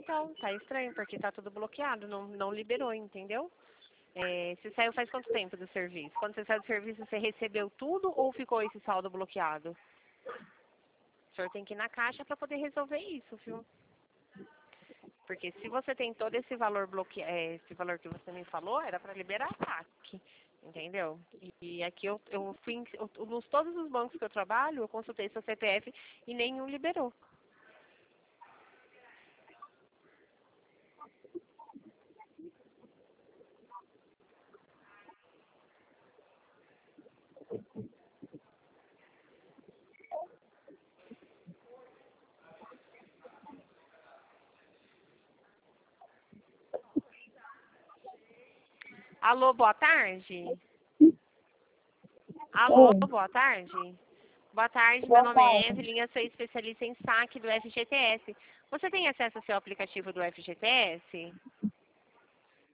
Então, tá estranho, porque tá tudo bloqueado, não liberou, entendeu? Você saiu faz quanto tempo do serviço? Quando você saiu do serviço, você recebeu tudo ou ficou esse saldo bloqueado? O senhor tem que ir na caixa para poder resolver isso, viu? Porque se você tem todo esse valor esse valor que você me falou, era para liberar a TAC, entendeu? E aqui eu fui, nos todos os bancos que eu trabalho, eu consultei seu CPF e nenhum liberou. Alô, boa tarde? Alô, Oi, boa tarde? Boa tarde, meu boa nome é tarde. Evelyn, eu sou especialista em saque do FGTS. Você tem acesso ao seu aplicativo do FGTS?